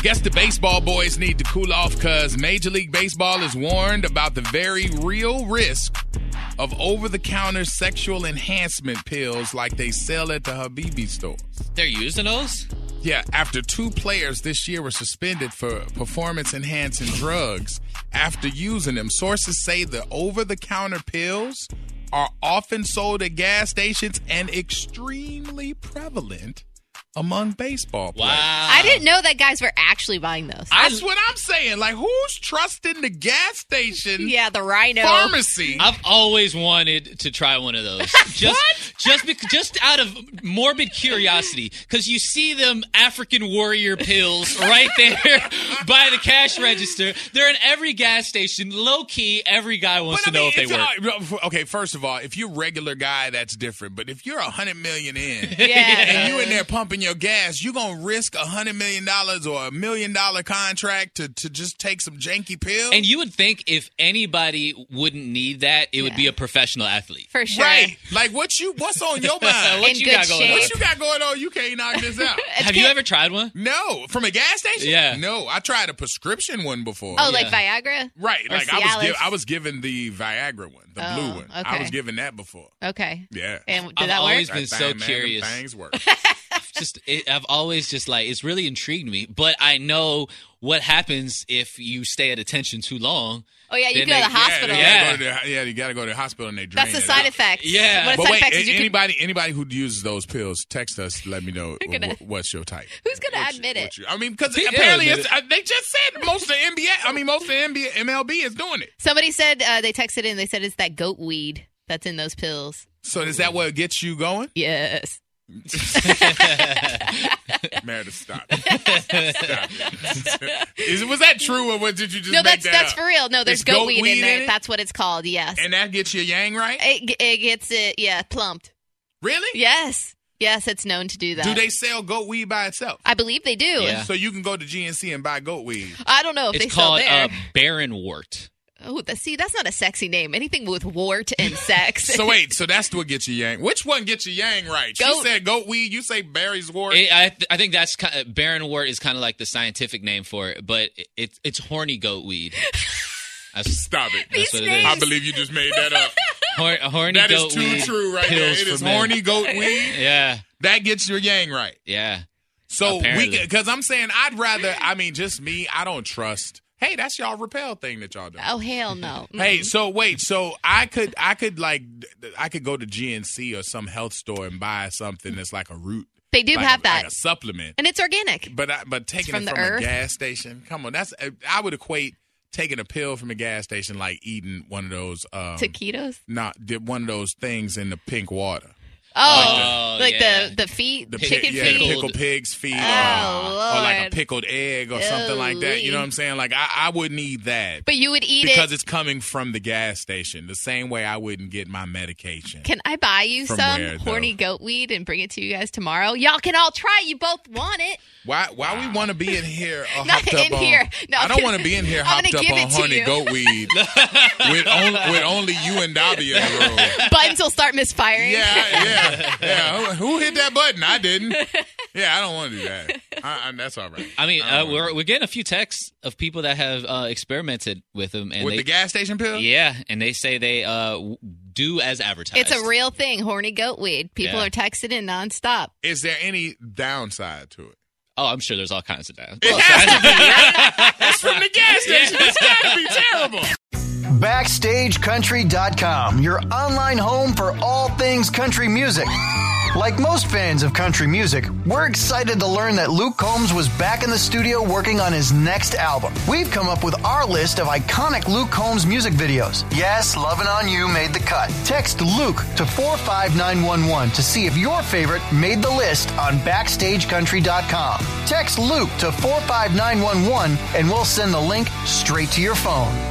guess the baseball boys need to cool off because Major League Baseball is warned about the very real risk of over-the-counter sexual enhancement pills like they sell at the Habibi stores. They're using those? Yeah, after 2 players this year were suspended for performance-enhancing drugs after using them. Sources say the over-the-counter pills are often sold at gas stations and extremely prevalent among baseball players. Wow. I didn't know that guys were actually buying those. That's what I'm saying. Like, who's trusting the gas station Yeah, the Rhino. pharmacy? I've always wanted to try one of those. Just out of morbid curiosity, because you see them African warrior pills right there by the cash register. They're in every gas station. Low key, every guy wants to know if they work. Okay, first of all, if you're a regular guy, that's different. But if you're $100 million in Yeah. and you in there pumping your gas, you gonna risk $100 million or $1 million contract to just take some janky pills? And you would think if anybody wouldn't need that, it would be a professional athlete. For sure. Right? Like what's on your mind? What In you good got going shape. on? What you got going on? You can't knock this out. Have you ever tried one? No, from a gas station? Yeah. No, I tried a prescription one before. Oh, like Viagra? Right, Or like Cialis? I was given the Viagra one, the blue one. I okay. was given that before. Okay. Yeah. And did I've that work? always been That so thing, man, them curious. Things work. I've always just like, it's really intrigued me, but I know what happens if you stay at attention too long. Oh, yeah, you Then go to the they- hospital. You got to go to the hospital and they drain That's the it side out. effects. Yeah. What But side wait, effects is you can- anybody who uses those pills, text us. Let me know gonna- what's your type. Who's going to admit it? I mean, because Yeah, apparently admit they just said most of the MLB is doing it. Somebody said, they texted in, they said it's that goat weed that's in those pills. So is that what gets you going? Yes. Meredith, stop. Stop it. Was that true or what did you just No, make that's up? for real. No, there's There's goat weed in there. it? That's what it's called, yes. And that gets your yang right? It gets it, plumped. Really? Yes. Yes, it's known to do that. Do they sell goat weed by itself? I believe they do. Yeah. So you can go to GNC and buy goat weed. I don't know if they It's sell called there. Baron Wart. Oh, see, that's not a sexy name. Anything with wart and sex. So wait, so that's what gets you yang. Which one gets you yang right? She Goat. said goat weed. You say Barry's wart. I think that's Baron Wart is kind of like the scientific name for it, but it's horny goat weed. Stop it. These That's what it names. I believe you just made that up. Horny That goat is too weed true right there. pills It is for men. horny goat weed. Yeah, That gets your yang right. yeah. So Apparently. because I'm saying I'd rather, just me, I don't trust. Hey, that's y'all repel thing that y'all do. Oh, hell no. Hey, so wait, so I could go to GNC or some health store and buy something that's like a root. They do like have a, that. like a supplement. And it's organic. But taking from it the from earth. a gas station, come on, I would equate taking a pill from a gas station like eating one of those Taquitos? one of those things in the pink water. Oh, like yeah. the feet, The chicken the feet. pickled pig's feet, Oh, or like a Lord. pickled egg or something like that. You know what I'm saying? Like I would need that. But you would eat Because it. it's coming from the gas station, the same way I wouldn't get my medication. Can I buy you From some where, though? horny goat weed and bring it to you guys tomorrow? Y'all can all try. You both want it. Why we want to be in here Not hopped up in on? here. No, I I'm don't gonna- want to be in here I'm hopped gonna up give on it to horny you. goat weed with only you and Dobby in the room. Buttons will start misfiring. Yeah. Who hit that button? I didn't. Yeah, I don't want to do that. That's all right. I mean, don't wanna- we're getting a few texts of people that have experimented with them, and with the gas station pill. yeah, and they say they do as advertised. It's a real thing, horny goat weed. People Yeah. are texting in nonstop. Is there any downside to it? Oh, I'm sure there's all kinds of that. It has to be. Right? That's from the gas station. It's got to be terrible. BackstageCountry.com, your online home for all things country music. Like most fans of country music, we're excited to learn that Luke Combs was back in the studio working on his next album. We've come up with our list of iconic Luke Combs music videos. Yes, Lovin' On You made the cut. Text Luke to 45911 to see if your favorite made the list on BackstageCountry.com. Text Luke to 45911 and we'll send the link straight to your phone.